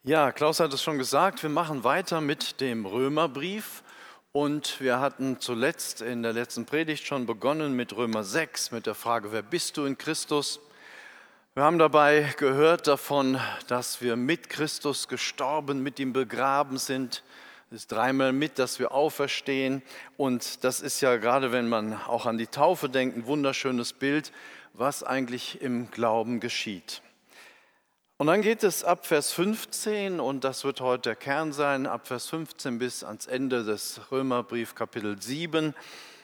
Ja, Klaus hat es schon gesagt, wir machen weiter mit dem Römerbrief und wir hatten zuletzt in der letzten Predigt schon begonnen mit Römer 6, mit der Frage, wer bist du in Christus? Wir haben dabei gehört davon, dass wir mit Christus gestorben, mit ihm begraben sind. Es ist dreimal mit, dass wir auferstehen und das ist ja gerade, wenn man auch an die Taufe denkt, ein wunderschönes Bild, was eigentlich im Glauben geschieht. Und dann geht es ab Vers 15, und das wird heute der Kern sein, ab Vers 15 bis ans Ende des Römerbrief Kapitel 7,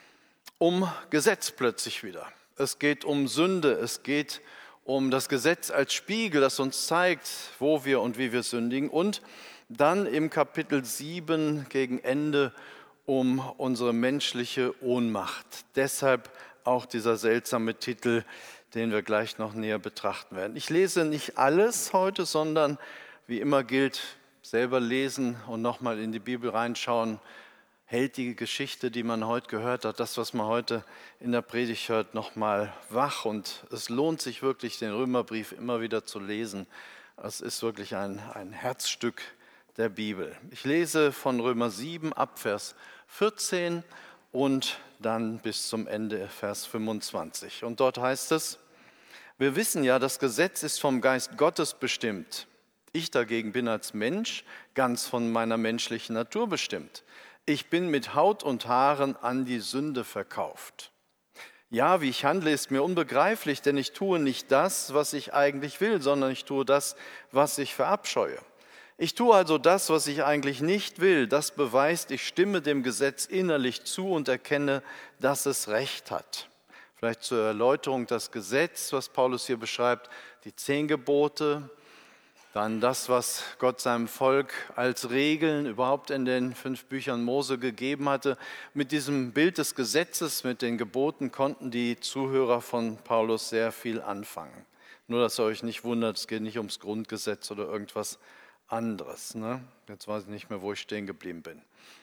um Gesetz plötzlich wieder. Es geht um Sünde, es geht um das Gesetz als Spiegel, das uns zeigt, wo wir und wie wir sündigen. Und dann im Kapitel 7 gegen Ende um unsere menschliche Ohnmacht. Deshalb auch dieser seltsame Titel, den wir gleich noch näher betrachten werden. Ich lese nicht alles heute, sondern wie immer gilt, selber lesen und nochmal in die Bibel reinschauen, hält die Geschichte, die man heute gehört hat, das, was man heute in der Predigt hört, nochmal wach. Und es lohnt sich wirklich, den Römerbrief immer wieder zu lesen. Es ist wirklich ein Herzstück der Bibel. Ich lese von Römer 7 ab Vers 14 und dann bis zum Ende Vers 25. Und dort heißt es: Wir wissen ja, das Gesetz ist vom Geist Gottes bestimmt. Ich dagegen bin als Mensch ganz von meiner menschlichen Natur bestimmt. Ich bin mit Haut und Haaren an die Sünde verkauft. Ja, wie ich handle, ist mir unbegreiflich, denn ich tue nicht das, was ich eigentlich will, sondern ich tue das, was ich verabscheue. Ich tue also das, was ich eigentlich nicht will. Das beweist, ich stimme dem Gesetz innerlich zu und erkenne, dass es Recht hat. Vielleicht zur Erläuterung das Gesetz, was Paulus hier beschreibt, die 10 Gebote, dann das, was Gott seinem Volk als Regeln überhaupt in den 5 Büchern Mose gegeben hatte. Mit diesem Bild des Gesetzes, mit den Geboten konnten die Zuhörer von Paulus sehr viel anfangen. Nur, dass ihr euch nicht wundert, es geht nicht ums Grundgesetz oder irgendwas anderes. Ne? Jetzt weiß ich nicht mehr, wo ich stehen geblieben bin.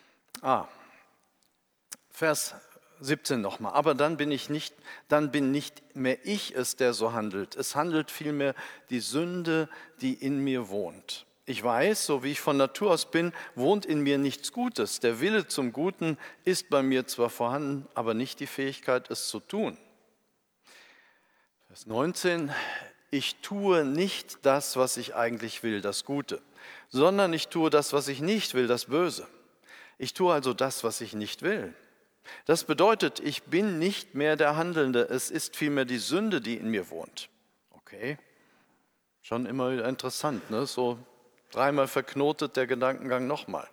Vers 17 nochmal. Aber dann bin nicht mehr ich es, der so handelt. Es handelt vielmehr die Sünde, die in mir wohnt. Ich weiß, so wie ich von Natur aus bin, wohnt in mir nichts Gutes. Der Wille zum Guten ist bei mir zwar vorhanden, aber nicht die Fähigkeit, es zu tun. Vers 19. Ich tue nicht das, was ich eigentlich will, das Gute, sondern ich tue das, was ich nicht will, das Böse. Ich tue also das, was ich nicht will. Das bedeutet, ich bin nicht mehr der Handelnde, es ist vielmehr die Sünde, die in mir wohnt. Okay, schon immer wieder interessant, ne? So dreimal verknotet der Gedankengang nochmal.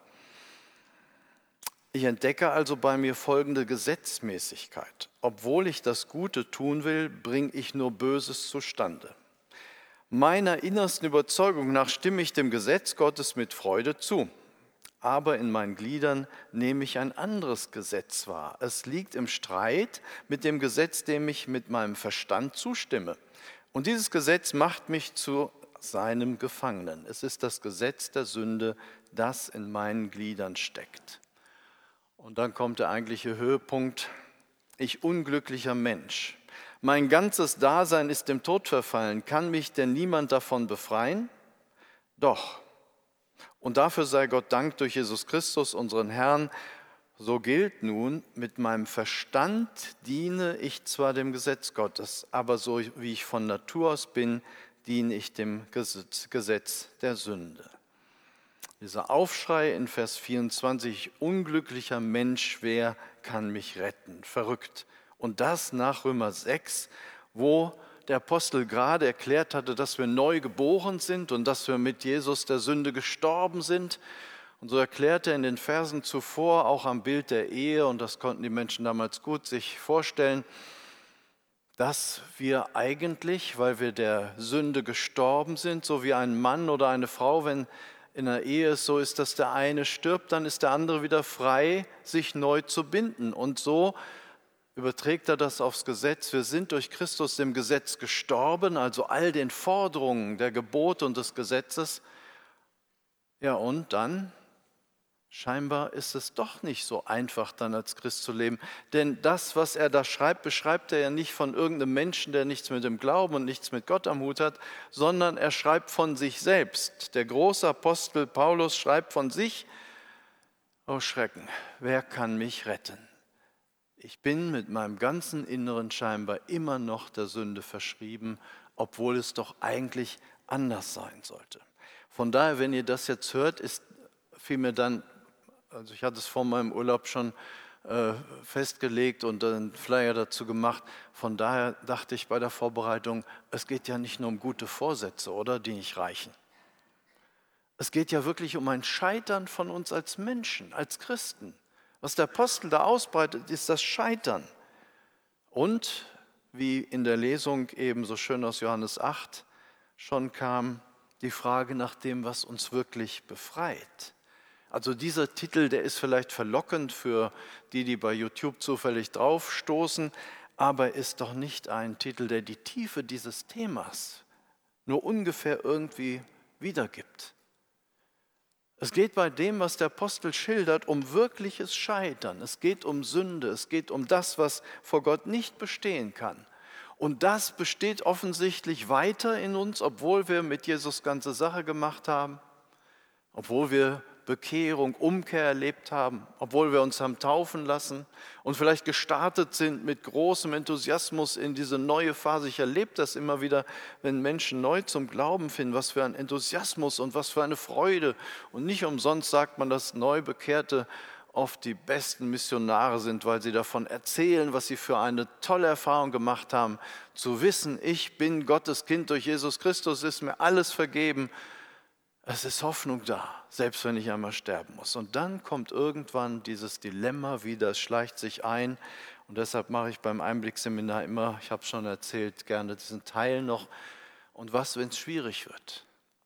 Ich entdecke also bei mir folgende Gesetzmäßigkeit. Obwohl ich das Gute tun will, bringe ich nur Böses zustande. Meiner innersten Überzeugung nach stimme ich dem Gesetz Gottes mit Freude zu. Aber in meinen Gliedern nehme ich ein anderes Gesetz wahr. Es liegt im Streit mit dem Gesetz, dem ich mit meinem Verstand zustimme. Und dieses Gesetz macht mich zu seinem Gefangenen. Es ist das Gesetz der Sünde, das in meinen Gliedern steckt. Und dann kommt der eigentliche Höhepunkt. Ich unglücklicher Mensch. Mein ganzes Dasein ist dem Tod verfallen. Kann mich denn niemand davon befreien? Doch. Und dafür sei Gott Dank durch Jesus Christus, unseren Herrn. So gilt nun, mit meinem Verstand diene ich zwar dem Gesetz Gottes, aber so wie ich von Natur aus bin, diene ich dem Gesetz der Sünde. Dieser Aufschrei in Vers 24, unglücklicher Mensch, wer kann mich retten? Verrückt. Und das nach Römer 6, wo der Apostel gerade erklärt hatte, dass wir neu geboren sind und dass wir mit Jesus der Sünde gestorben sind. Und so erklärte er in den Versen zuvor auch am Bild der Ehe, und das konnten die Menschen damals gut sich vorstellen, dass wir eigentlich, weil wir der Sünde gestorben sind, so wie ein Mann oder eine Frau, wenn in einer Ehe es so ist, dass der eine stirbt, dann ist der andere wieder frei, sich neu zu binden. Und so überträgt er das aufs Gesetz. Wir sind durch Christus dem Gesetz gestorben, also all den Forderungen der Gebote und des Gesetzes. Ja, und dann Scheinbar ist es doch nicht so einfach, dann als Christ zu leben. Denn das, was er da schreibt, beschreibt er ja nicht von irgendeinem Menschen, der nichts mit dem Glauben und nichts mit Gott am Hut hat, sondern er schreibt von sich selbst. Der große Apostel Paulus schreibt von sich: Oh Schrecken, wer kann mich retten? Ich bin mit meinem ganzen Inneren scheinbar immer noch der Sünde verschrieben, obwohl es doch eigentlich anders sein sollte. Von daher, wenn ihr das jetzt hört, fiel mir dann, also ich hatte es vor meinem Urlaub schon festgelegt und einen Flyer dazu gemacht. Von daher dachte ich bei der Vorbereitung, es geht ja nicht nur um gute Vorsätze, oder, die nicht reichen. Es geht ja wirklich um ein Scheitern von uns als Menschen, als Christen. Was der Apostel da ausbreitet, ist das Scheitern. Und wie in der Lesung eben so schön aus Johannes 8 schon kam, die Frage nach dem, was uns wirklich befreit. Also dieser Titel, der ist vielleicht verlockend für die bei YouTube zufällig draufstoßen, aber ist doch nicht ein Titel, der die Tiefe dieses Themas nur ungefähr irgendwie wiedergibt. Es geht bei dem, was der Apostel schildert, um wirkliches Scheitern. Es geht um Sünde, es geht um das, was vor Gott nicht bestehen kann. Und das besteht offensichtlich weiter in uns, obwohl wir mit Jesus ganze Sache gemacht haben, obwohl wir Bekehrung, Umkehr erlebt haben, obwohl wir uns haben taufen lassen und vielleicht gestartet sind mit großem Enthusiasmus in diese neue Phase. Ich erlebe das immer wieder, wenn Menschen neu zum Glauben finden, was für ein Enthusiasmus und was für eine Freude. Und nicht umsonst sagt man, dass Neubekehrte oft die besten Missionare sind, weil sie davon erzählen, was sie für eine tolle Erfahrung gemacht haben. Zu wissen, ich bin Gottes Kind durch Jesus Christus, ist mir alles vergeben. Es ist Hoffnung da, selbst wenn ich einmal sterben muss. Und dann kommt irgendwann dieses Dilemma wieder, es schleicht sich ein. Und deshalb mache ich beim Einblickseminar immer, ich habe es schon erzählt, gerne diesen Teil noch. Und was, wenn es schwierig wird?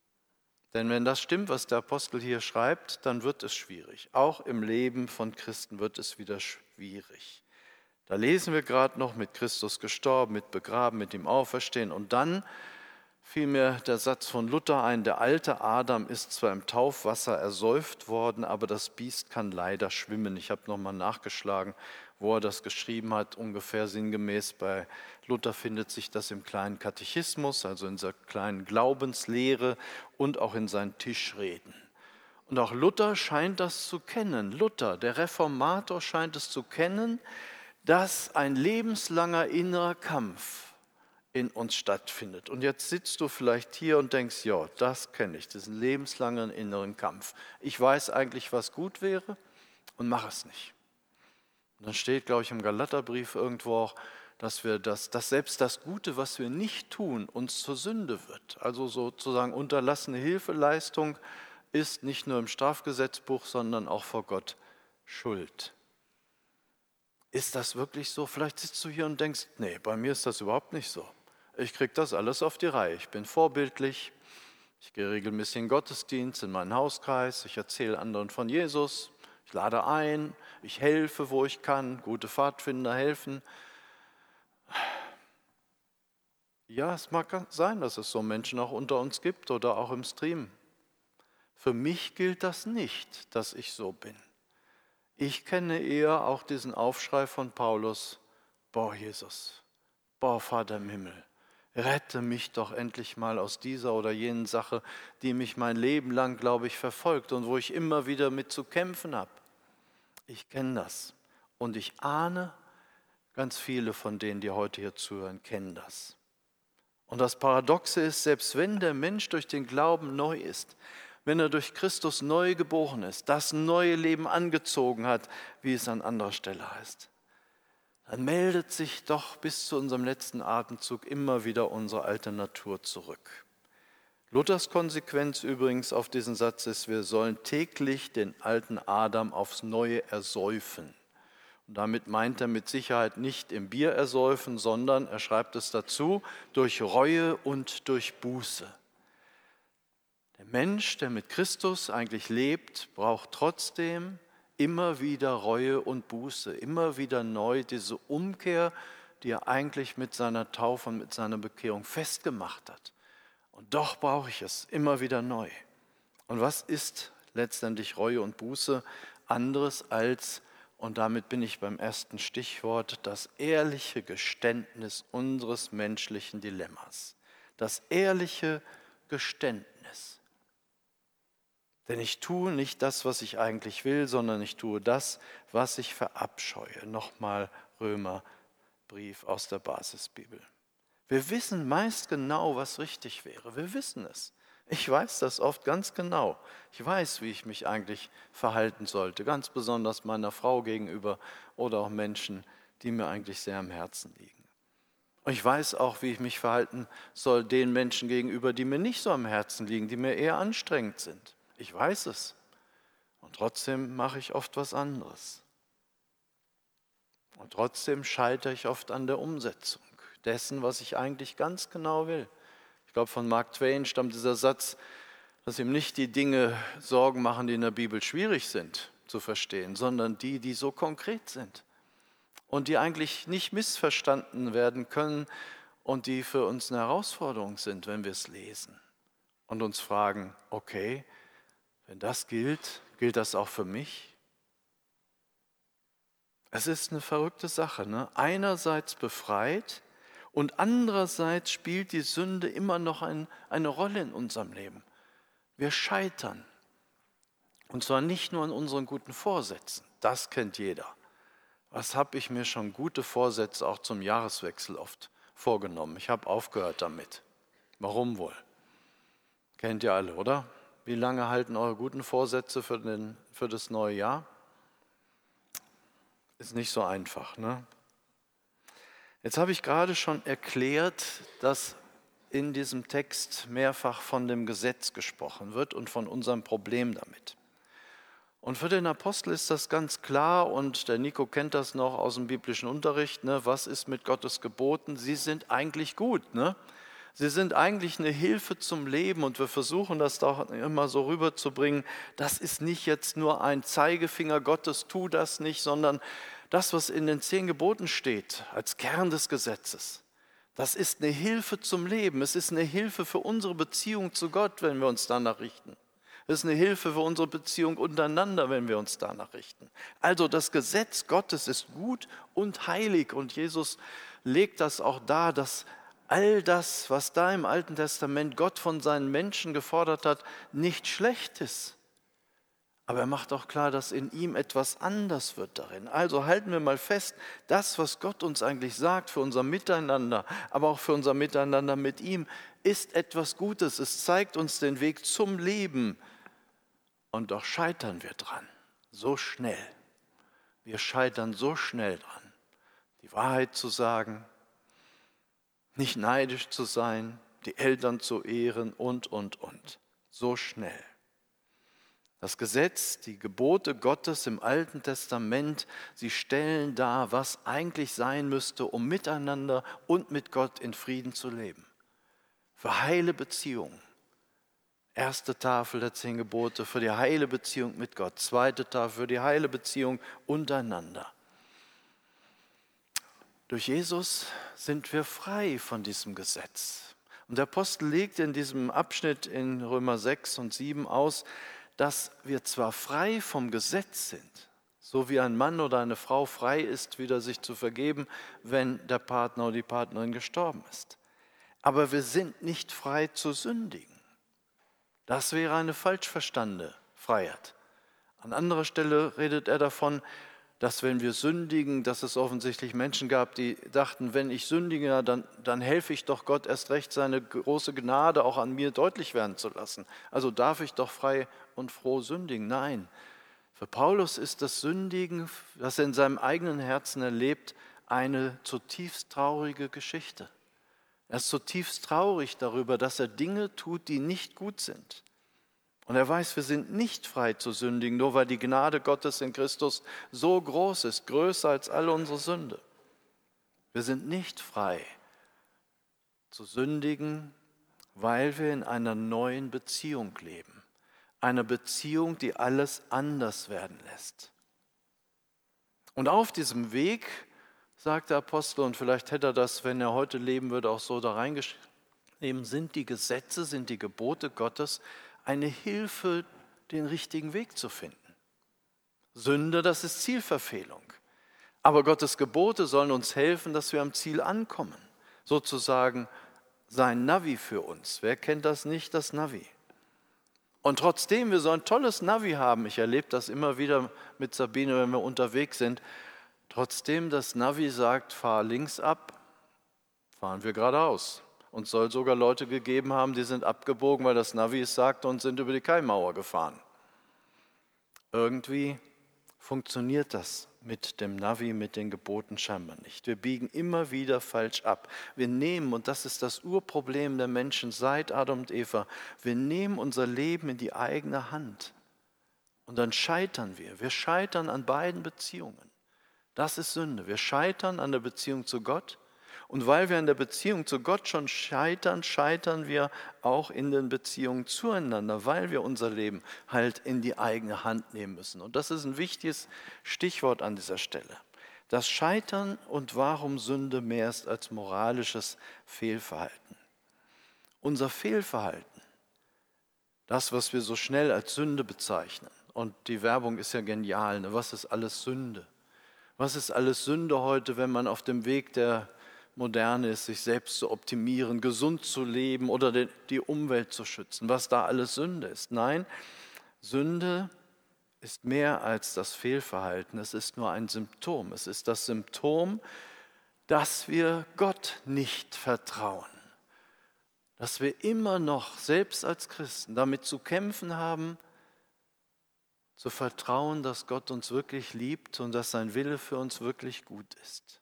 Denn wenn das stimmt, was der Apostel hier schreibt, dann wird es schwierig. Auch im Leben von Christen wird es wieder schwierig. Da lesen wir gerade noch, mit Christus gestorben, mit begraben, mit ihm auferstehen. Und dann fiel mir der Satz von Luther ein: Der alte Adam ist zwar im Taufwasser ersäuft worden, aber das Biest kann leider schwimmen. Ich habe nochmal nachgeschlagen, wo er das geschrieben hat, ungefähr sinngemäß. Bei Luther findet sich das im kleinen Katechismus, also in dieser kleinen Glaubenslehre und auch in seinen Tischreden. Und auch Luther scheint das zu kennen. Luther, der Reformator, scheint es zu kennen, dass ein lebenslanger innerer Kampf in uns stattfindet. Und jetzt sitzt du vielleicht hier und denkst, ja, das kenne ich, diesen lebenslangen inneren Kampf. Ich weiß eigentlich, was gut wäre und mache es nicht. Und dann steht, glaube ich, im Galaterbrief irgendwo auch, dass selbst das Gute, was wir nicht tun, uns zur Sünde wird. Also sozusagen unterlassene Hilfeleistung ist nicht nur im Strafgesetzbuch, sondern auch vor Gott Schuld. Ist das wirklich so? Vielleicht sitzt du hier und denkst, nee, bei mir ist das überhaupt nicht so. Ich kriege das alles auf die Reihe. Ich bin vorbildlich, ich gehe regelmäßig in den Gottesdienst, in meinen Hauskreis, ich erzähle anderen von Jesus, ich lade ein, ich helfe, wo ich kann, gute Pfadfinder helfen. Ja, es mag sein, dass es so Menschen auch unter uns gibt oder auch im Stream. Für mich gilt das nicht, dass ich so bin. Ich kenne eher auch diesen Aufschrei von Paulus: Boah, Jesus, boah, Vater im Himmel, rette mich doch endlich mal aus dieser oder jenen Sache, die mich mein Leben lang, glaube ich, verfolgt und wo ich immer wieder mit zu kämpfen habe. Ich kenne das und ich ahne, ganz viele von denen, die heute hier zuhören, kennen das. Und das Paradoxe ist, selbst wenn der Mensch durch den Glauben neu ist, wenn er durch Christus neu geboren ist, das neue Leben angezogen hat, wie es an anderer Stelle heißt, dann meldet sich doch bis zu unserem letzten Atemzug immer wieder unsere alte Natur zurück. Luthers Konsequenz übrigens auf diesen Satz ist, wir sollen täglich den alten Adam aufs Neue ersäufen. Und damit meint er mit Sicherheit nicht im Bier ersäufen, sondern, er schreibt es dazu, durch Reue und durch Buße. Der Mensch, der mit Christus eigentlich lebt, braucht trotzdem immer wieder Reue und Buße, immer wieder neu diese Umkehr, die er eigentlich mit seiner Taufe und mit seiner Bekehrung festgemacht hat. Und doch brauche ich es immer wieder neu. Und was ist letztendlich Reue und Buße, anderes als, und damit bin ich beim ersten Stichwort, das ehrliche Geständnis unseres menschlichen Dilemmas. Das ehrliche Geständnis. Denn ich tue nicht das, was ich eigentlich will, sondern ich tue das, was ich verabscheue. Nochmal Römerbrief aus der Basisbibel. Wir wissen meist genau, was richtig wäre. Wir wissen es. Ich weiß das oft ganz genau. Ich weiß, wie ich mich eigentlich verhalten sollte, ganz besonders meiner Frau gegenüber oder auch Menschen, die mir eigentlich sehr am Herzen liegen. Und ich weiß auch, wie ich mich verhalten soll den Menschen gegenüber, die mir nicht so am Herzen liegen, die mir eher anstrengend sind. Ich weiß es. Und trotzdem mache ich oft was anderes. Und trotzdem scheitere ich oft an der Umsetzung dessen, was ich eigentlich ganz genau will. Ich glaube, von Mark Twain stammt dieser Satz, dass ihm nicht die Dinge Sorgen machen, die in der Bibel schwierig sind zu verstehen, sondern die, die so konkret sind und die eigentlich nicht missverstanden werden können und die für uns eine Herausforderung sind, wenn wir es lesen und uns fragen, okay, wenn das gilt, gilt das auch für mich? Es ist eine verrückte Sache, ne? Einerseits befreit und andererseits spielt die Sünde immer noch eine Rolle in unserem Leben. Wir scheitern. Und zwar nicht nur an unseren guten Vorsätzen, das kennt jeder. Was habe ich mir schon gute Vorsätze auch zum Jahreswechsel oft vorgenommen? Ich habe aufgehört damit. Warum wohl? Kennt ihr alle, oder? Wie lange halten eure guten Vorsätze für das neue Jahr? Ist nicht so einfach, ne? Jetzt habe ich gerade schon erklärt, dass in diesem Text mehrfach von dem Gesetz gesprochen wird und von unserem Problem damit. Und für den Apostel ist das ganz klar, und der Nico kennt das noch aus dem biblischen Unterricht, ne? Was ist mit Gottes Geboten? Sie sind eigentlich gut, ne? Sie sind eigentlich eine Hilfe zum Leben, und wir versuchen das doch immer so rüberzubringen. Das ist nicht jetzt nur ein Zeigefinger Gottes, tu das nicht, sondern das, was in den 10 Geboten steht, als Kern des Gesetzes, das ist eine Hilfe zum Leben. Es ist eine Hilfe für unsere Beziehung zu Gott, wenn wir uns danach richten. Es ist eine Hilfe für unsere Beziehung untereinander, wenn wir uns danach richten. Also das Gesetz Gottes ist gut und heilig, und Jesus legt das auch dar, dass all das, was da im Alten Testament Gott von seinen Menschen gefordert hat, nicht schlecht ist. Aber er macht auch klar, dass in ihm etwas anders wird darin. Also halten wir mal fest, das, was Gott uns eigentlich sagt für unser Miteinander, aber auch für unser Miteinander mit ihm, ist etwas Gutes. Es zeigt uns den Weg zum Leben. Und doch scheitern wir dran, so schnell. Wir scheitern so schnell dran, die Wahrheit zu sagen, nicht neidisch zu sein, die Eltern zu ehren und. So schnell. Das Gesetz, die Gebote Gottes im Alten Testament, sie stellen dar, was eigentlich sein müsste, um miteinander und mit Gott in Frieden zu leben. Für heile Beziehungen. Erste Tafel der 10 Gebote für die heile Beziehung mit Gott. Zweite Tafel für die heile Beziehung untereinander. Durch Jesus sind wir frei von diesem Gesetz. Und der Apostel legt in diesem Abschnitt in Römer 6 und 7 aus, dass wir zwar frei vom Gesetz sind, so wie ein Mann oder eine Frau frei ist, wieder sich zu vergeben, wenn der Partner oder die Partnerin gestorben ist. Aber wir sind nicht frei zu sündigen. Das wäre eine falsch verstandene Freiheit. An anderer Stelle redet er davon, dass wenn wir sündigen, dass es offensichtlich Menschen gab, die dachten, wenn ich sündige, dann helfe ich doch Gott erst recht, seine große Gnade auch an mir deutlich werden zu lassen. Also darf ich doch frei und froh sündigen. Nein, für Paulus ist das Sündigen, das er in seinem eigenen Herzen erlebt, eine zutiefst traurige Geschichte. Er ist zutiefst traurig darüber, dass er Dinge tut, die nicht gut sind. Und er weiß, wir sind nicht frei zu sündigen, nur weil die Gnade Gottes in Christus so groß ist, größer als all unsere Sünde. Wir sind nicht frei zu sündigen, weil wir in einer neuen Beziehung leben. Eine Beziehung, die alles anders werden lässt. Und auf diesem Weg, sagt der Apostel, und vielleicht hätte er das, wenn er heute leben würde, auch so da reingeschrieben, sind die Gesetze, sind die Gebote Gottes eine Hilfe den richtigen Weg zu finden. Sünde, das ist Zielverfehlung. Aber Gottes Gebote sollen uns helfen, dass wir am Ziel ankommen. Sozusagen sein Navi für uns. Wer kennt das nicht, das Navi? Und trotzdem wir so ein tolles Navi haben, ich erlebe das immer wieder mit Sabine, wenn wir unterwegs sind, trotzdem das Navi sagt, fahr links ab, fahren wir geradeaus. Und soll sogar Leute gegeben haben, die sind abgebogen, weil das Navi es sagte und sind über die Kaimauer gefahren. Irgendwie funktioniert das mit dem Navi, mit den Geboten scheinbar nicht. Wir biegen immer wieder falsch ab. Wir nehmen, und das ist das Urproblem der Menschen seit Adam und Eva, wir nehmen unser Leben in die eigene Hand. Und dann scheitern wir. Wir scheitern an beiden Beziehungen. Das ist Sünde. Wir scheitern an der Beziehung zu Gott. Und weil wir in der Beziehung zu Gott schon scheitern, scheitern wir auch in den Beziehungen zueinander, weil wir unser Leben halt in die eigene Hand nehmen müssen. Und das ist ein wichtiges Stichwort an dieser Stelle. Das Scheitern und warum Sünde mehr ist als moralisches Fehlverhalten. Unser Fehlverhalten, das, was wir so schnell als Sünde bezeichnen, und die Werbung ist ja genial, ne? Was ist alles Sünde? Was ist alles Sünde heute, wenn man auf dem Weg der Moderne ist, sich selbst zu optimieren, gesund zu leben oder die Umwelt zu schützen, was da alles Sünde ist? Nein, Sünde ist mehr als das Fehlverhalten, es ist nur ein Symptom. Es ist das Symptom, dass wir Gott nicht vertrauen, dass wir immer noch, selbst als Christen, damit zu kämpfen haben, zu vertrauen, dass Gott uns wirklich liebt und dass sein Wille für uns wirklich gut ist.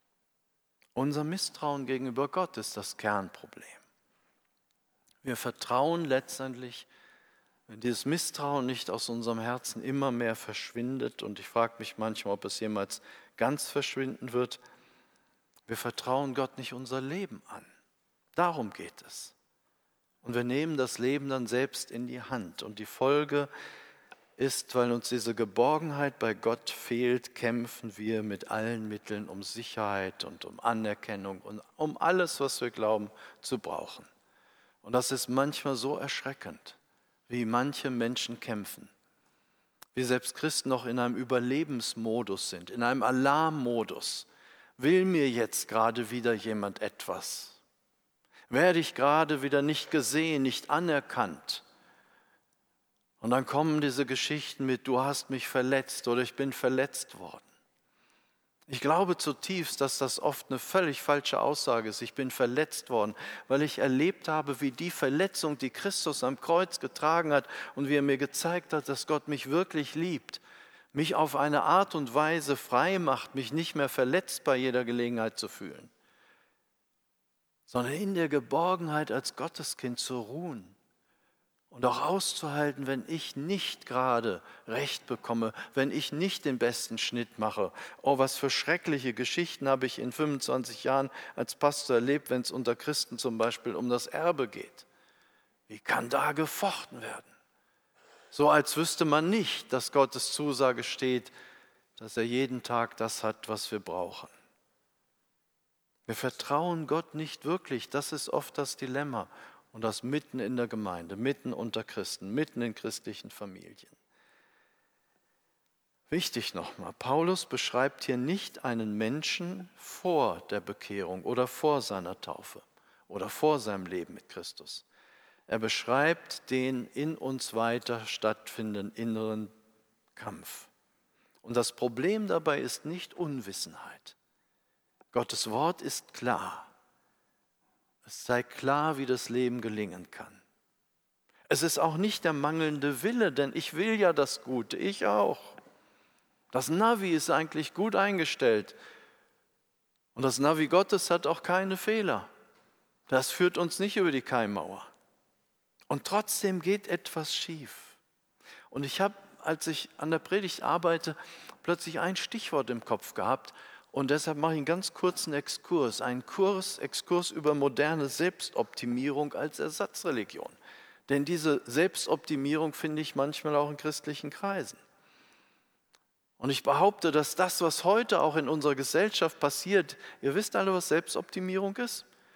Unser Misstrauen gegenüber Gott ist das Kernproblem. Wir vertrauen letztendlich, wenn dieses Misstrauen nicht aus unserem Herzen immer mehr verschwindet, und ich frage mich manchmal, ob es jemals ganz verschwinden wird, wir vertrauen Gott nicht unser Leben an. Darum geht es. Und wir nehmen das Leben dann selbst in die Hand. Und die Folge ist, weil uns diese Geborgenheit bei Gott fehlt, kämpfen wir mit allen Mitteln um Sicherheit und um Anerkennung und um alles, was wir glauben zu brauchen. Und das ist manchmal so erschreckend, wie manche Menschen kämpfen. Wir selbst Christen noch in einem Überlebensmodus sind, in einem Alarmmodus. Will mir jetzt gerade wieder jemand etwas? Werde ich gerade wieder nicht gesehen, nicht anerkannt? Und dann kommen diese Geschichten mit, du hast mich verletzt oder ich bin verletzt worden. Ich glaube zutiefst, dass das oft eine völlig falsche Aussage ist. Ich bin verletzt worden, weil ich erlebt habe, wie die Verletzung, die Christus am Kreuz getragen hat und wie er mir gezeigt hat, dass Gott mich wirklich liebt, mich auf eine Art und Weise frei macht, mich nicht mehr verletzt bei jeder Gelegenheit zu fühlen, sondern in der Geborgenheit als Gotteskind zu ruhen. Und auch auszuhalten, wenn ich nicht gerade Recht bekomme, wenn ich nicht den besten Schnitt mache. Oh, was für schreckliche Geschichten habe ich in 25 Jahren als Pastor erlebt, wenn es unter Christen zum Beispiel um das Erbe geht. Wie kann da gefochten werden? So als wüsste man nicht, dass Gottes Zusage steht, dass er jeden Tag das hat, was wir brauchen. Wir vertrauen Gott nicht wirklich, das ist oft das Dilemma. Und das mitten in der Gemeinde, mitten unter Christen, mitten in christlichen Familien. Wichtig nochmal, Paulus beschreibt hier nicht einen Menschen vor der Bekehrung oder vor seiner Taufe oder vor seinem Leben mit Christus. Er beschreibt den in uns weiter stattfindenden inneren Kampf. Und das Problem dabei ist nicht Unwissenheit. Gottes Wort ist klar. Es zeigt klar, wie das Leben gelingen kann. Es ist auch nicht der mangelnde Wille, denn ich will ja das Gute, ich auch. Das Navi ist eigentlich gut eingestellt. Und das Navi Gottes hat auch keine Fehler. Das führt uns nicht über die Kaimauer. Und trotzdem geht etwas schief. Und ich habe, als ich an der Predigt arbeite, plötzlich ein Stichwort im Kopf gehabt. Und deshalb mache ich einen ganz kurzen Exkurs, Exkurs über moderne Selbstoptimierung als Ersatzreligion. Denn diese Selbstoptimierung finde ich manchmal auch in christlichen Kreisen. Und ich behaupte, dass das, was heute auch in unserer Gesellschaft passiert, ihr wisst alle, was Selbstoptimierung ist?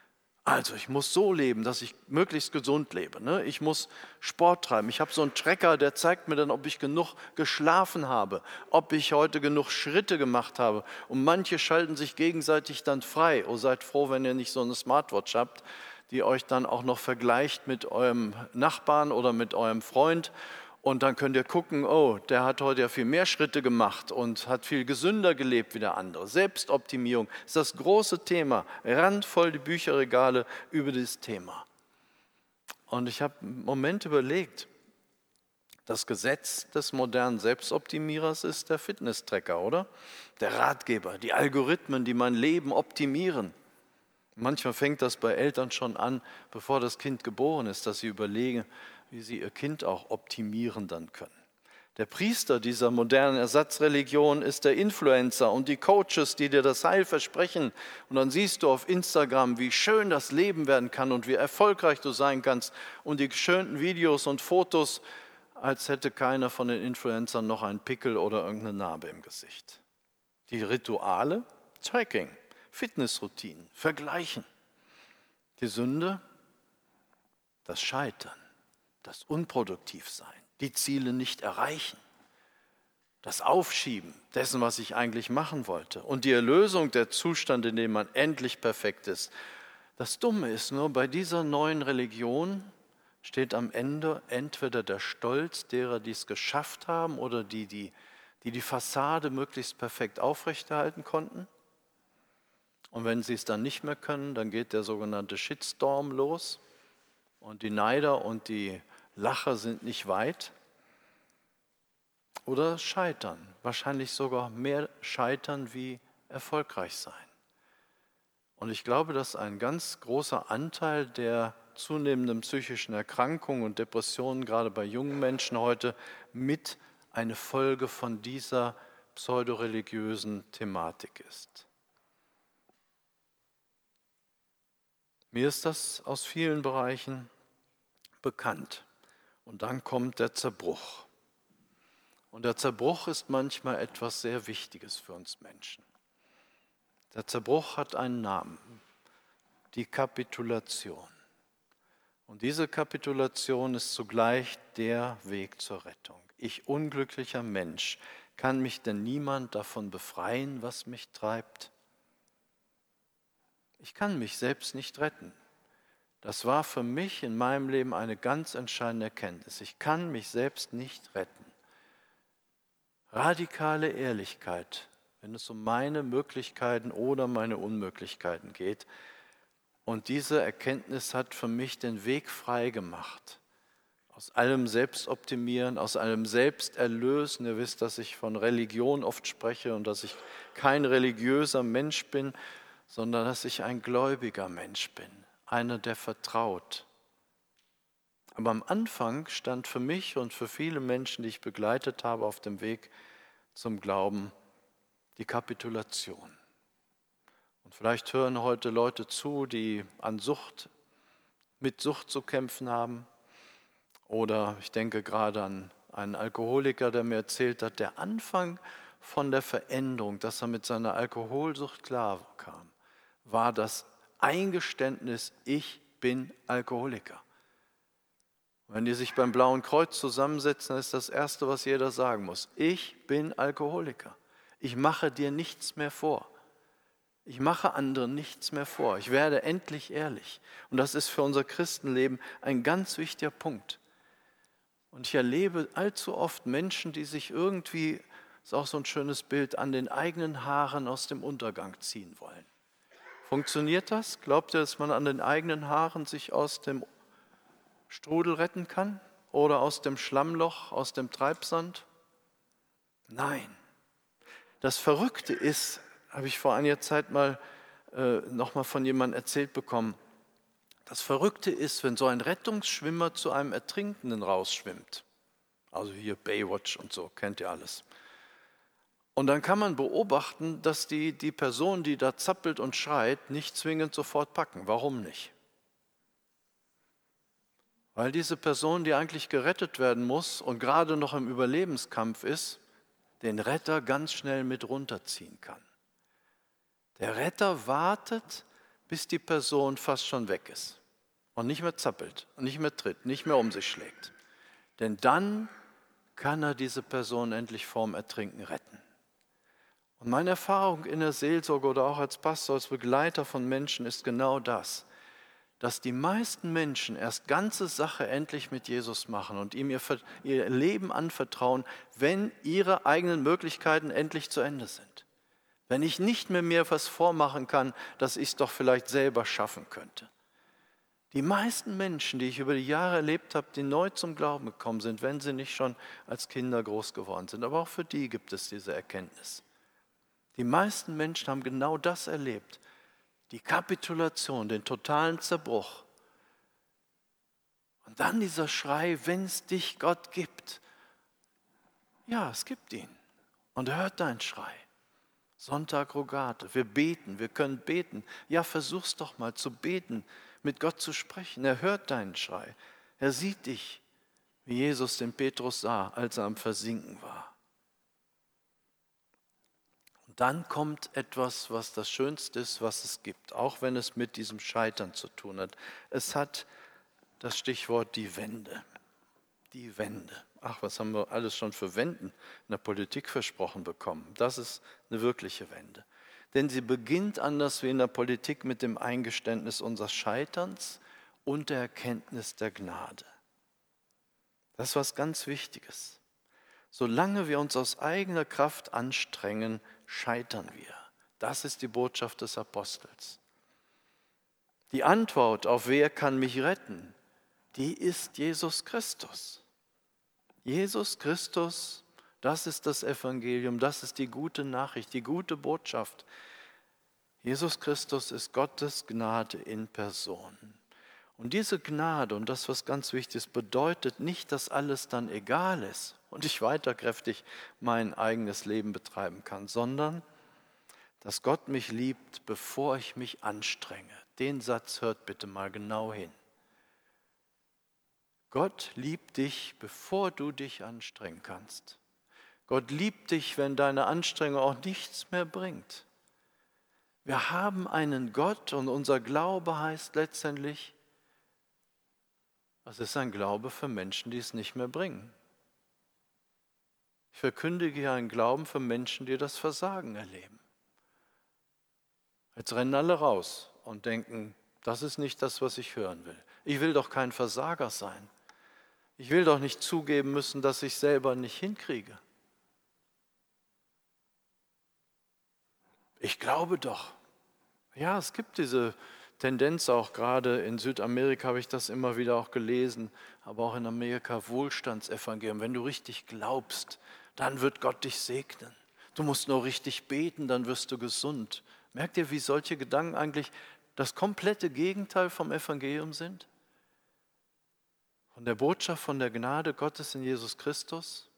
Also ich muss so leben, dass ich möglichst gesund lebe. Ne? Ich muss Sport treiben. Ich habe so einen Tracker, der zeigt mir dann, ob ich genug geschlafen habe, ob ich heute genug Schritte gemacht habe. Und manche schalten sich gegenseitig dann frei. Oh, seid froh, wenn ihr nicht so eine Smartwatch habt, die euch dann auch noch vergleicht mit eurem Nachbarn oder mit eurem Freund. Und dann könnt ihr gucken, oh, der hat heute ja viel mehr Schritte gemacht und hat viel gesünder gelebt wie der andere. Selbstoptimierung ist das große Thema. Randvoll die Bücherregale über dieses Thema. Und ich habe einen Moment überlegt, das Gesetz des modernen Selbstoptimierers ist der Fitness-Tracker, oder? Der Ratgeber, die Algorithmen, die mein Leben optimieren. Manchmal fängt das bei Eltern schon an, bevor das Kind geboren ist, dass sie überlegen, wie sie ihr Kind auch optimieren dann können. Der Priester dieser modernen Ersatzreligion ist der Influencer und die Coaches, die dir das Heil versprechen. Und dann siehst du auf Instagram, wie schön das Leben werden kann und wie erfolgreich du sein kannst. Und die geschönten Videos und Fotos, als hätte keiner von den Influencern noch einen Pickel oder irgendeine Narbe im Gesicht. Die Rituale, Tracking, Fitnessroutinen, Vergleichen. Die Sünde, das Scheitern. Das Unproduktivsein, die Ziele nicht erreichen, das Aufschieben dessen, was ich eigentlich machen wollte und die Erlösung, der Zustand, in dem man endlich perfekt ist. Das Dumme ist nur, bei dieser neuen Religion steht am Ende entweder der Stolz derer, die es geschafft haben oder die Fassade möglichst perfekt aufrechterhalten konnten. Und wenn sie es dann nicht mehr können, dann geht der sogenannte Shitstorm los und die Neider und die Lacher sind nicht weit. Oder Scheitern, wahrscheinlich sogar mehr Scheitern wie erfolgreich sein. Und ich glaube, dass ein ganz großer Anteil der zunehmenden psychischen Erkrankungen und Depressionen, gerade bei jungen Menschen heute, mit eine Folge von dieser pseudoreligiösen Thematik ist. Mir ist das aus vielen Bereichen bekannt. Und dann kommt der Zerbruch. Und der Zerbruch ist manchmal etwas sehr Wichtiges für uns Menschen. Der Zerbruch hat einen Namen, die Kapitulation. Und diese Kapitulation ist zugleich der Weg zur Rettung. Ich, unglücklicher Mensch, kann mich denn niemand davon befreien, was mich treibt? Ich kann mich selbst nicht retten. Das war für mich in meinem Leben eine ganz entscheidende Erkenntnis. Ich kann mich selbst nicht retten. Radikale Ehrlichkeit, wenn es um meine Möglichkeiten oder meine Unmöglichkeiten geht. Und diese Erkenntnis hat für mich den Weg frei gemacht. Aus allem Selbstoptimieren, aus allem Selbsterlösen. Ihr wisst, dass ich von Religion oft spreche und dass ich kein religiöser Mensch bin, sondern dass ich ein gläubiger Mensch bin. Einer, der vertraut. Aber am Anfang stand für mich und für viele Menschen, die ich begleitet habe auf dem Weg zum Glauben, die Kapitulation. Und vielleicht hören heute Leute zu, die mit Sucht zu kämpfen haben. Oder ich denke gerade an einen Alkoholiker, der mir erzählt hat, der Anfang von der Veränderung, dass er mit seiner Alkoholsucht klarkam, war das Eingeständnis, ich bin Alkoholiker. Wenn die sich beim Blauen Kreuz zusammensetzen, ist das Erste, was jeder sagen muss. Ich bin Alkoholiker. Ich mache dir nichts mehr vor. Ich mache anderen nichts mehr vor. Ich werde endlich ehrlich. Und das ist für unser Christenleben ein ganz wichtiger Punkt. Und ich erlebe allzu oft Menschen, die sich irgendwie, das ist auch so ein schönes Bild, an den eigenen Haaren aus dem Untergang ziehen wollen. Funktioniert das? Glaubt ihr, dass man an den eigenen Haaren sich aus dem Strudel retten kann? Oder aus dem Schlammloch, aus dem Treibsand? Nein. Das Verrückte ist, habe ich vor einiger Zeit noch mal von jemandem erzählt bekommen, das Verrückte ist, wenn so ein Rettungsschwimmer zu einem Ertrinkenden rausschwimmt, also hier Baywatch und so, kennt ihr alles. Und dann kann man beobachten, dass die Person, die da zappelt und schreit, nicht zwingend sofort packen. Warum nicht? Weil diese Person, die eigentlich gerettet werden muss und gerade noch im Überlebenskampf ist, den Retter ganz schnell mit runterziehen kann. Der Retter wartet, bis die Person fast schon weg ist und nicht mehr zappelt und nicht mehr tritt, nicht mehr um sich schlägt. Denn dann kann er diese Person endlich vorm Ertrinken retten. Und meine Erfahrung in der Seelsorge oder auch als Pastor, als Begleiter von Menschen ist genau das, dass die meisten Menschen erst ganze Sache endlich mit Jesus machen und ihm ihr Leben anvertrauen, wenn ihre eigenen Möglichkeiten endlich zu Ende sind. Wenn ich nicht mehr mir was vormachen kann, dass ich es doch vielleicht selber schaffen könnte. Die meisten Menschen, die ich über die Jahre erlebt habe, die neu zum Glauben gekommen sind, wenn sie nicht schon als Kinder groß geworden sind, aber auch für die gibt es diese Erkenntnis. Die meisten Menschen haben genau das erlebt. Die Kapitulation, den totalen Zerbruch. Und dann dieser Schrei, wenn es dich Gott gibt. Ja, es gibt ihn. Und er hört deinen Schrei. Sonntag Rogate, wir beten, wir können beten. Ja, versuch's doch mal zu beten, mit Gott zu sprechen. Er hört deinen Schrei. Er sieht dich, wie Jesus den Petrus sah, als er am Versinken war. Dann kommt etwas, was das Schönste ist, was es gibt, auch wenn es mit diesem Scheitern zu tun hat. Es hat das Stichwort die Wende. Die Wende. Ach, was haben wir alles schon für Wenden in der Politik versprochen bekommen. Das ist eine wirkliche Wende. Denn sie beginnt anders wie in der Politik mit dem Eingeständnis unseres Scheiterns und der Erkenntnis der Gnade. Das ist was ganz Wichtiges. Solange wir uns aus eigener Kraft anstrengen, scheitern wir. Das ist die Botschaft des Apostels. Die Antwort auf wer kann mich retten, die ist Jesus Christus. Jesus Christus, das ist das Evangelium, das ist die gute Nachricht, die gute Botschaft. Jesus Christus ist Gottes Gnade in Person. Und diese Gnade und das, was ganz wichtig ist, bedeutet nicht, dass alles dann egal ist und ich weiterkräftig mein eigenes Leben betreiben kann, sondern dass Gott mich liebt, bevor ich mich anstrenge. Den Satz hört bitte mal genau hin. Gott liebt dich, bevor du dich anstrengen kannst. Gott liebt dich, wenn deine Anstrengung auch nichts mehr bringt. Wir haben einen Gott und unser Glaube heißt letztendlich, es ist ein Glaube für Menschen, die es nicht mehr bringen. Ich verkündige hier einen Glauben für Menschen, die das Versagen erleben. Jetzt rennen alle raus und denken, das ist nicht das, was ich hören will. Ich will doch kein Versager sein. Ich will doch nicht zugeben müssen, dass ich selber nicht hinkriege. Ich glaube doch. Ja, es gibt diese Tendenz auch, gerade in Südamerika habe ich das immer wieder auch gelesen, aber auch in Amerika Wohlstandsevangelium. Wenn du richtig glaubst, dann wird Gott dich segnen. Du musst nur richtig beten, dann wirst du gesund. Merkt ihr, wie solche Gedanken eigentlich das komplette Gegenteil vom Evangelium sind? Von der Botschaft von der Gnade Gottes in Jesus Christus,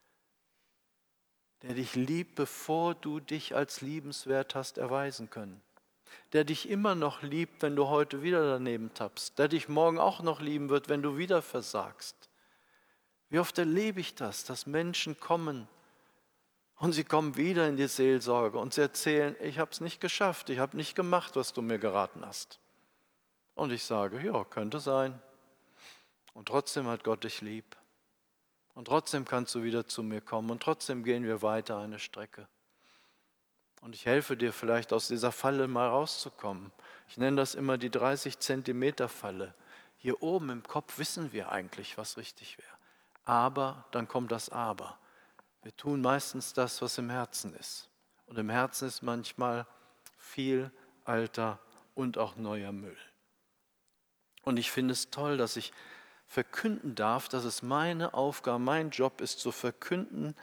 der dich liebt, bevor du dich als liebenswert hast erweisen können. Der dich immer noch liebt, wenn du heute wieder daneben tappst, der dich morgen auch noch lieben wird, wenn du wieder versagst. Wie oft erlebe ich das, dass Menschen kommen und sie kommen wieder in die Seelsorge und sie erzählen, ich habe es nicht geschafft, ich habe nicht gemacht, was du mir geraten hast. Und ich sage, ja, könnte sein. Und trotzdem hat Gott dich lieb. Und trotzdem kannst du wieder zu mir kommen und trotzdem gehen wir weiter eine Strecke. Und ich helfe dir vielleicht aus dieser Falle mal rauszukommen. Ich nenne das immer die 30 Zentimeter Falle. Hier oben im Kopf wissen wir eigentlich, was richtig wäre. Aber, dann kommt das Aber. Wir tun meistens das, was im Herzen ist. Und im Herzen ist manchmal viel alter und auch neuer Müll. Und ich finde es toll, dass ich verkünden darf, dass es meine Aufgabe, mein Job ist, zu verkünden,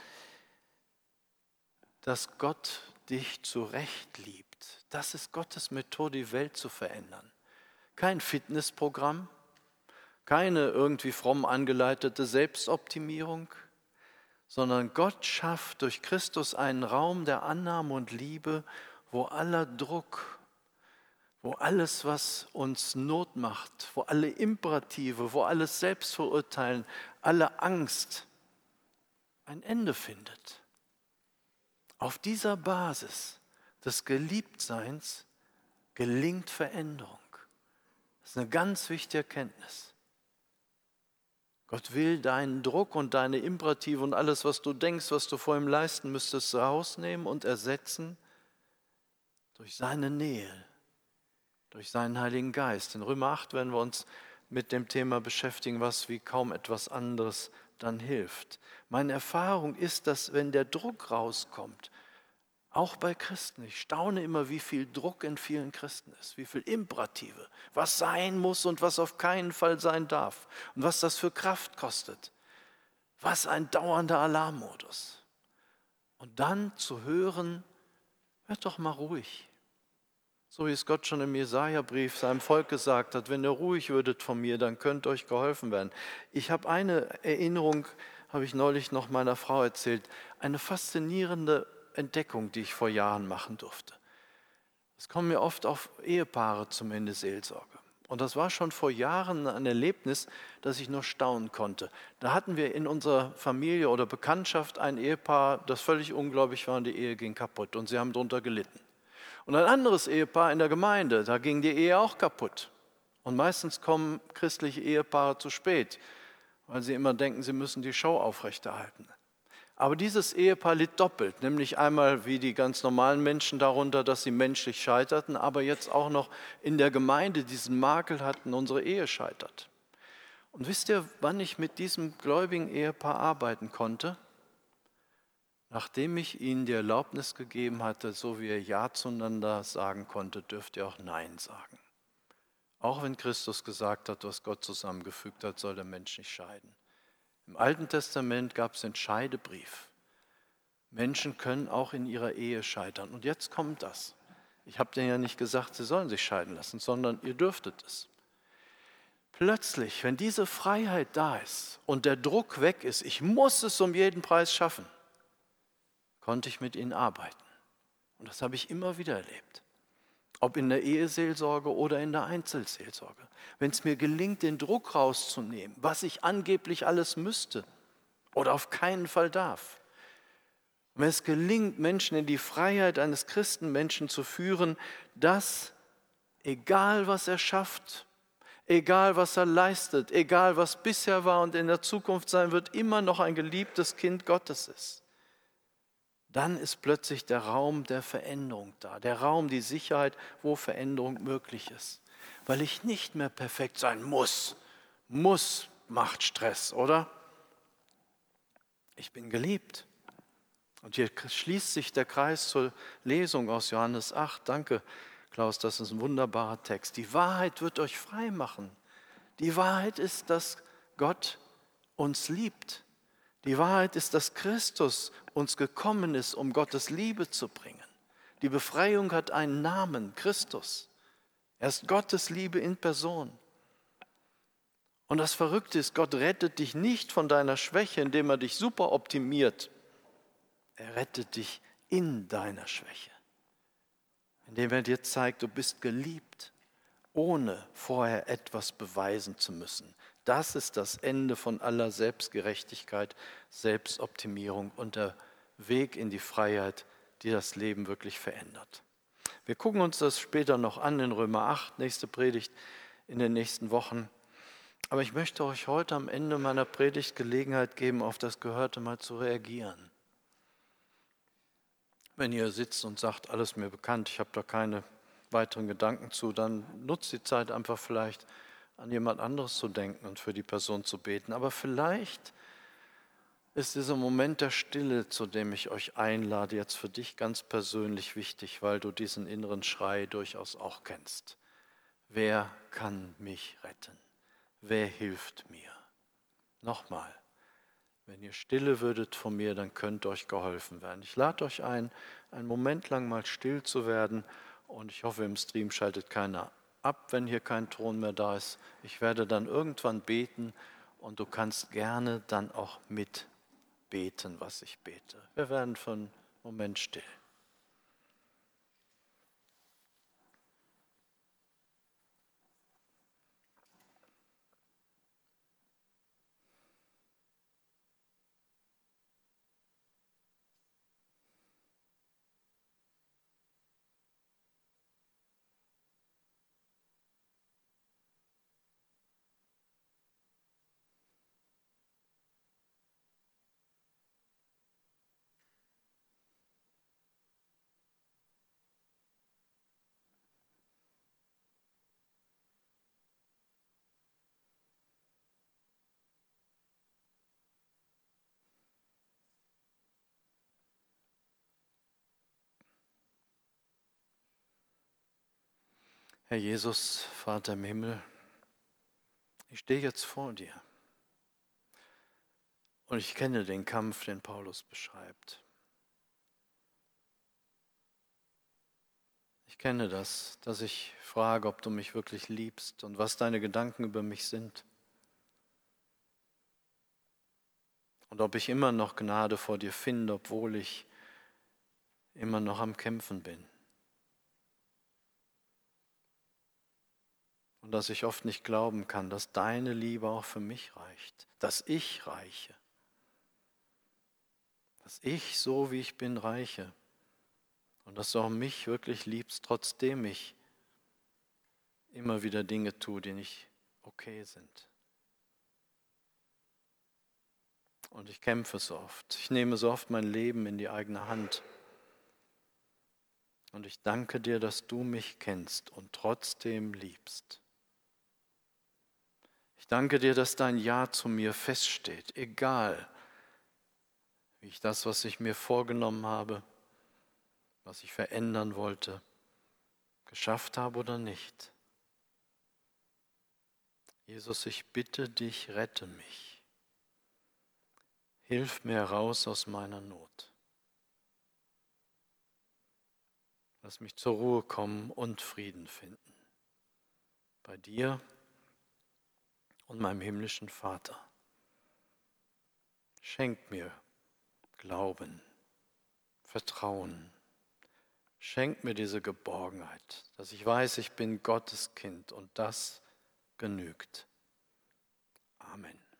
dass Gott dich zurecht liebt. Das ist Gottes Methode, die Welt zu verändern. Kein Fitnessprogramm, keine irgendwie fromm angeleitete Selbstoptimierung, sondern Gott schafft durch Christus einen Raum der Annahme und Liebe, wo aller Druck, wo alles, was uns Not macht, wo alle Imperative, wo alles Selbstverurteilen, alle Angst ein Ende findet. Auf dieser Basis des Geliebtseins gelingt Veränderung. Das ist eine ganz wichtige Erkenntnis. Gott will deinen Druck und deine Imperative und alles, was du denkst, was du vor ihm leisten müsstest, rausnehmen und ersetzen durch seine Nähe, durch seinen Heiligen Geist. In Römer 8 werden wir uns mit dem Thema beschäftigen, was wie kaum etwas anderes dann hilft. Meine Erfahrung ist, dass wenn der Druck rauskommt, auch bei Christen, ich staune immer, wie viel Druck in vielen Christen ist, wie viel Imperative, was sein muss und was auf keinen Fall sein darf und was das für Kraft kostet. Was ein dauernder Alarmmodus. Und dann zu hören, werd doch mal ruhig. So wie es Gott schon im Jesaja-Brief seinem Volk gesagt hat, wenn ihr ruhig würdet von mir, dann könnt euch geholfen werden. Ich habe eine Erinnerung, habe ich neulich noch meiner Frau erzählt, eine faszinierende Entdeckung, die ich vor Jahren machen durfte. Es kommen mir oft auf Ehepaare zum Ende Seelsorge. Und das war schon vor Jahren ein Erlebnis, das ich nur staunen konnte. Da hatten wir in unserer Familie oder Bekanntschaft ein Ehepaar, das völlig ungläubig war und die Ehe ging kaputt und sie haben darunter gelitten. Und ein anderes Ehepaar in der Gemeinde, da ging die Ehe auch kaputt. Und meistens kommen christliche Ehepaare zu spät, weil sie immer denken, sie müssen die Show aufrechterhalten. Aber dieses Ehepaar litt doppelt, nämlich einmal wie die ganz normalen Menschen darunter, dass sie menschlich scheiterten, aber jetzt auch noch in der Gemeinde diesen Makel hatten, unsere Ehe scheitert. Und wisst ihr, wann ich mit diesem gläubigen Ehepaar arbeiten konnte? Nachdem ich ihnen die Erlaubnis gegeben hatte, so wie ihr Ja zueinander sagen konnte, dürft ihr auch Nein sagen. Auch wenn Christus gesagt hat, was Gott zusammengefügt hat, soll der Mensch nicht scheiden. Im Alten Testament gab es den Scheidebrief. Menschen können auch in ihrer Ehe scheitern. Und jetzt kommt das. Ich habe denen ja nicht gesagt, sie sollen sich scheiden lassen, sondern ihr dürftet es. Plötzlich, wenn diese Freiheit da ist und der Druck weg ist, ich muss es um jeden Preis schaffen, konnte ich mit ihnen arbeiten. Und das habe ich immer wieder erlebt. Ob in der Eheseelsorge oder in der Einzelseelsorge. Wenn es mir gelingt, den Druck rauszunehmen, was ich angeblich alles müsste oder auf keinen Fall darf. Wenn es gelingt, Menschen in die Freiheit eines Christenmenschen zu führen, dass, egal was er schafft, egal was er leistet, egal was bisher war und in der Zukunft sein wird, immer noch ein geliebtes Kind Gottes ist. Dann ist plötzlich der Raum der Veränderung da, der Raum, die Sicherheit, wo Veränderung möglich ist. Weil ich nicht mehr perfekt sein muss. Muss macht Stress, oder? Ich bin geliebt. Und hier schließt sich der Kreis zur Lesung aus Johannes 8. Danke, Klaus, das ist ein wunderbarer Text. Die Wahrheit wird euch frei machen. Die Wahrheit ist, dass Gott uns liebt. Die Wahrheit ist, dass Christus uns gekommen ist, um Gottes Liebe zu bringen. Die Befreiung hat einen Namen, Christus. Er ist Gottes Liebe in Person. Und das Verrückte ist, Gott rettet dich nicht von deiner Schwäche, indem er dich super optimiert. Er rettet dich in deiner Schwäche, indem er dir zeigt, du bist geliebt, ohne vorher etwas beweisen zu müssen. Das ist das Ende von aller Selbstgerechtigkeit, Selbstoptimierung und der Weg in die Freiheit, die das Leben wirklich verändert. Wir gucken uns das später noch an in Römer 8, nächste Predigt in den nächsten Wochen. Aber ich möchte euch heute am Ende meiner Predigt Gelegenheit geben, auf das Gehörte mal zu reagieren. Wenn ihr sitzt und sagt, alles mir bekannt, ich habe da keine weiteren Gedanken zu, dann nutzt die Zeit einfach vielleicht an jemand anderes zu denken und für die Person zu beten. Aber vielleicht ist dieser Moment der Stille, zu dem ich euch einlade, jetzt für dich ganz persönlich wichtig, weil du diesen inneren Schrei durchaus auch kennst. Wer kann mich retten? Wer hilft mir? Nochmal, wenn ihr stille würdet von mir, dann könnte euch geholfen werden. Ich lade euch ein, einen Moment lang mal still zu werden und ich hoffe, im Stream schaltet keiner ab, wenn hier kein Ton mehr da ist. Ich werde dann irgendwann beten und du kannst gerne dann auch mitbeten, was ich bete. Wir werden für einen Moment still. Herr Jesus, Vater im Himmel, ich stehe jetzt vor dir und ich kenne den Kampf, den Paulus beschreibt. Ich kenne das, dass ich frage, ob du mich wirklich liebst und was deine Gedanken über mich sind. Und ob ich immer noch Gnade vor dir finde, obwohl ich immer noch am Kämpfen bin. Und dass ich oft nicht glauben kann, dass deine Liebe auch für mich reicht, dass ich reiche, dass ich so wie ich bin reiche und dass du auch mich wirklich liebst, trotzdem ich immer wieder Dinge tue, die nicht okay sind. Und ich kämpfe so oft, ich nehme so oft mein Leben in die eigene Hand. Und ich danke dir, dass du mich kennst und trotzdem liebst. Ich danke dir, dass dein Ja zu mir feststeht, egal wie ich das, was ich mir vorgenommen habe, was ich verändern wollte, geschafft habe oder nicht. Jesus, ich bitte dich, rette mich. Hilf mir heraus aus meiner Not. Lass mich zur Ruhe kommen und Frieden finden. Bei dir und meinem himmlischen Vater. Schenk mir Glauben, Vertrauen. Schenk mir diese Geborgenheit, dass ich weiß, ich bin Gottes Kind und das genügt. Amen.